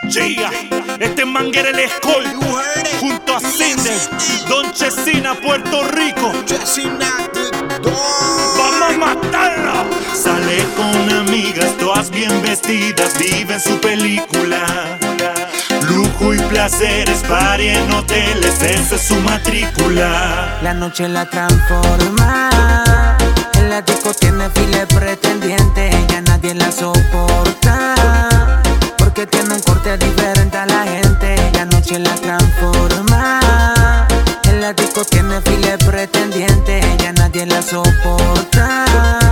Gia, este es Manguera el Escol, junto a Cinder, Don Chesina, Puerto Rico. ¡Vamos a matarla! Sale con amigas, todas bien vestidas, viven su película. Lujo y placeres, party en hoteles, esa es su matrícula. La noche la transforma, en la disco tiene file pretendiente, ya nadie la soporta, porque tiene un corte diferente a la gente. La noche la transforma, en la disco tiene file pretendiente, ya nadie la soporta,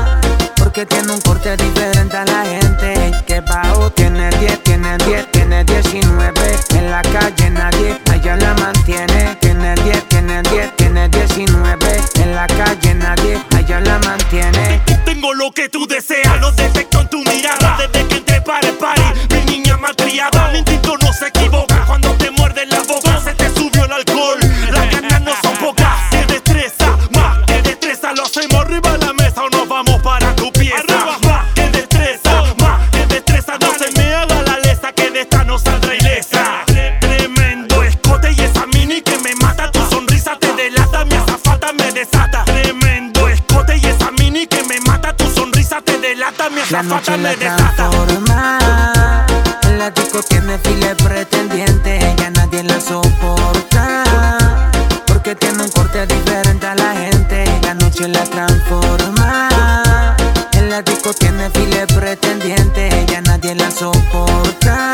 porque tiene un corte diferente a la gente. Que bajo tiene 10, tiene 10, tiene 19, en la calle nadie, allá la mantiene. Tiene 10, tiene 10, tiene 19, en la calle nadie, allá la mantiene. Tengo lo que tú deseas, lo detecto en tu mirada. Desde que entré para el party, mi niña malcriada. Mi instinto no se equivoca cuando te muerde la boca. Se te subió el alcohol, las ganas no son pocas. Te destreza, más que destreza. Lo hacemos arriba de la mesa o nos vamos para tu pieza. Más que destreza, más que destreza. No se me haga la lesa, que de esta no saldrá ilesa. Tremendo escote y esa mini que me mata. Tu sonrisa te delata, mi azafata me desata. Tremendo escote y esa mini que me mata. Tu sonrisa te delata, mi La noche azafata la me desata. transforma, en la disco tiene file pretendiente, ya nadie la soporta, porque tiene un corte diferente a la gente. La noche la transforma, en la disco tiene file pretendiente, ya nadie la soporta,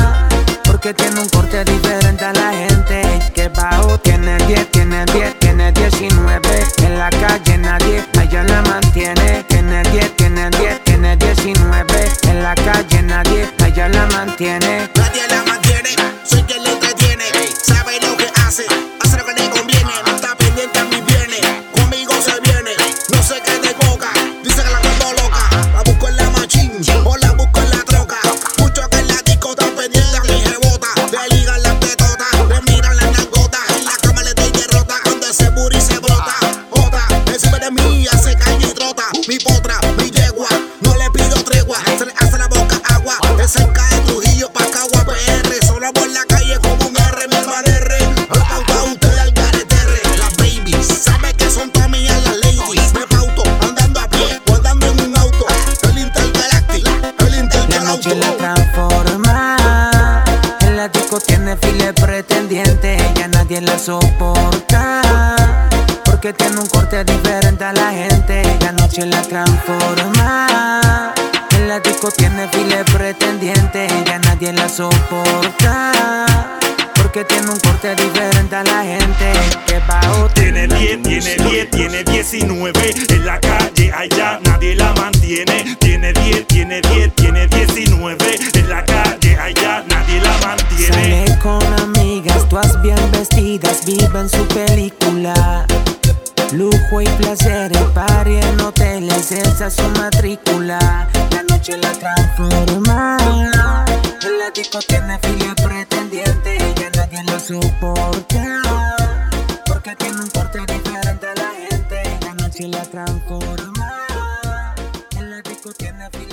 porque tiene un corte diferente a la gente. Que bajo tiene 10, tiene 10, tiene 19, en la calle nadie, allá la mantiene. Tiene 10, tiene 10, tiene 19, en la calle nadie, allá la mantiene. Nadie la mantiene, soy quien le entretiene. Sabe lo que hace, hace lo que le conviene. No está pendiente a mis bienes, conmigo se viene. No sé qué te boca, dice que la mando loca. La busco en la machín o la busco en la troca. Muchos que en la disco están pendientes a mi rebota. Le ligan las tetotas, le miran las nalgotas. En la cama le doy derrota cuando ese booty se brota. Otra, encima de mí hace calle y trota. Mi potra, mi yegua, no le pido tregua. Se le hace la boca agua, es cerca de Trujillo pa' Cagua PR. Solo por la calle como un R, mi hermano R. Lo pauta usted al gareterre. Las babies, sabe que son todas mías las ladies. Me pauto andando a pie o andando en un auto. El intergaláctico, el La noche la intergalauto. transforma, en la disco tiene file pretendiente, ya nadie la soporta, porque tiene un corte diferente a la gente. La noche la transforma, en la disco tiene file pretendiente, ya nadie la soporta, porque tiene un corte diferente a la gente. Que bajo Tiene 10, tiene 10, tiene 19, en la calle allá nadie la mantiene. Tiene 10, tiene 10, tiene 19, en la calle allá nadie la mantiene. sale con amigas, todas bien vestidas, viven su película. Lujo y placeres, party en hoteles, esa es su matrícula. La noche la transforma, en la disco tiene file pretendiente, ya nadie la soporta, porque tiene un corte diferente a la gente. La noche la transforma, en la disco tiene file